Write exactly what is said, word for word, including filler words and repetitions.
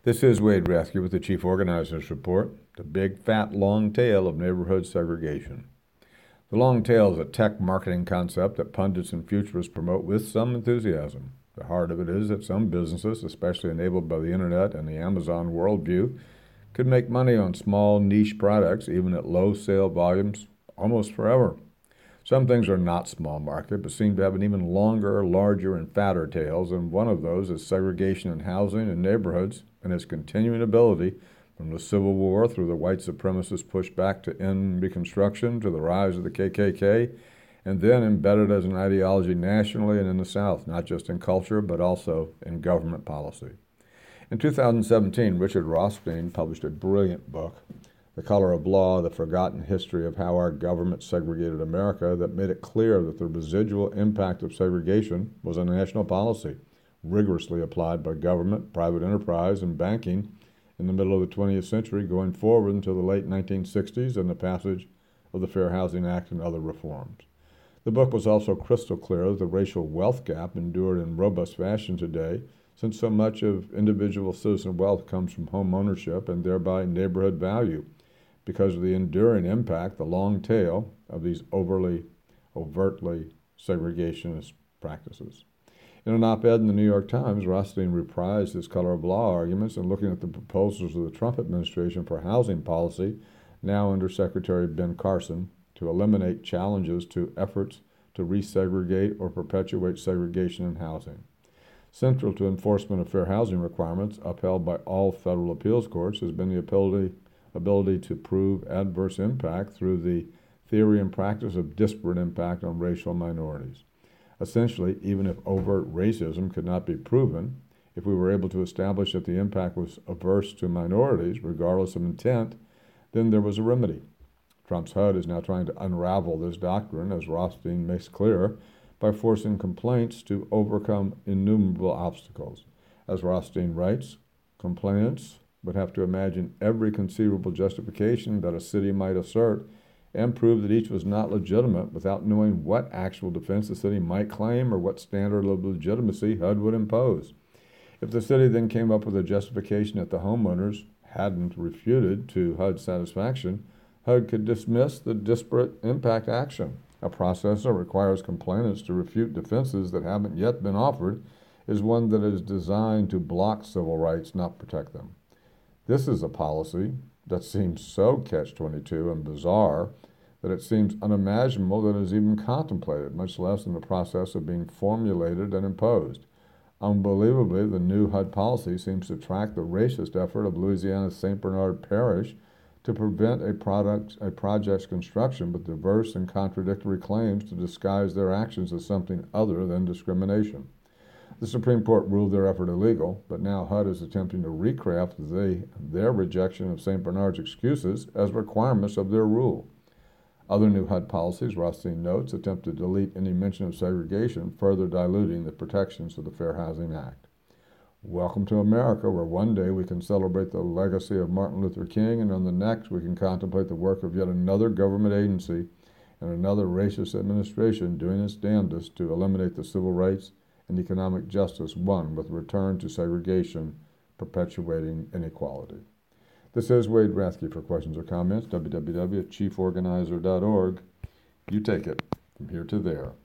This is Wade Rathke with the Chief Organizers Report, the big, fat, long tail of neighborhood segregation. The long tail is a tech marketing concept that pundits and futurists promote with some enthusiasm. The heart of it is that some businesses, especially enabled by the internet and the Amazon worldview, could make money on small niche products, even at low sale volumes, almost forever. Some things are not small market, but seem to have an even longer, larger, and fatter tails, and one of those is segregation in housing and neighborhoods and its continuing ability from the Civil War through the white supremacist pushback to end Reconstruction to the rise of the K K K, and then embedded as an ideology nationally and in the South, not just in culture, but also in government policy. In two thousand seventeen, Richard Rothstein published a brilliant book, The Color of Law, The Forgotten History of How Our Government Segregated America, that made it clear that the residual impact of segregation was a national policy, rigorously applied by government, private enterprise, and banking in the middle of the twentieth century, going forward until the late nineteen sixties and the passage of the Fair Housing Act and other reforms. The book was also crystal clear that the racial wealth gap endured in robust fashion today, since so much of individual citizen wealth comes from home ownership and thereby neighborhood value, because of the enduring impact, the long tail, of these overly, overtly segregationist practices. In an op-ed in the New York Times, Rothstein reprised his color of law arguments and looking at the proposals of the Trump administration for housing policy, now under Secretary Ben Carson, to eliminate challenges to efforts to resegregate or perpetuate segregation in housing. Central to enforcement of fair housing requirements, upheld by all federal appeals courts, has been the ability ability to prove adverse impact through the theory and practice of disparate impact on racial minorities. Essentially, even if overt racism could not be proven, if we were able to establish that the impact was averse to minorities, regardless of intent, then there was a remedy. Trump's H U D is now trying to unravel this doctrine, as Rothstein makes clear, by forcing complaints to overcome innumerable obstacles. As Rothstein writes, complainants would have to imagine every conceivable justification that a city might assert and prove that each was not legitimate without knowing what actual defense the city might claim or what standard of legitimacy H U D would impose. If the city then came up with a justification that the homeowners hadn't refuted to H U D's satisfaction, H U D could dismiss the disparate impact action. A process that requires complainants to refute defenses that haven't yet been offered is one that is designed to block civil rights, not protect them. This is a policy that seems so catch twenty-two and bizarre that it seems unimaginable that it is even contemplated, much less in the process of being formulated and imposed. Unbelievably, the new H U D policy seems to track the racist effort of Louisiana's Saint Bernard Parish to prevent a, product, a project's construction with diverse and contradictory claims to disguise their actions as something other than discrimination. The Supreme Court ruled their effort illegal, but now H U D is attempting to recraft the, their rejection of Saint Bernard's excuses as requirements of their rule. Other new H U D policies, Rothstein notes, attempt to delete any mention of segregation, further diluting the protections of the Fair Housing Act. Welcome to America, where one day we can celebrate the legacy of Martin Luther King, and on the next we can contemplate the work of yet another government agency and another racist administration doing its damnedest to eliminate the civil rights and economic justice won with return to segregation, perpetuating inequality. This is Wade Rathke. For questions or comments, w w w dot chief organizer dot org. You take it from here to there.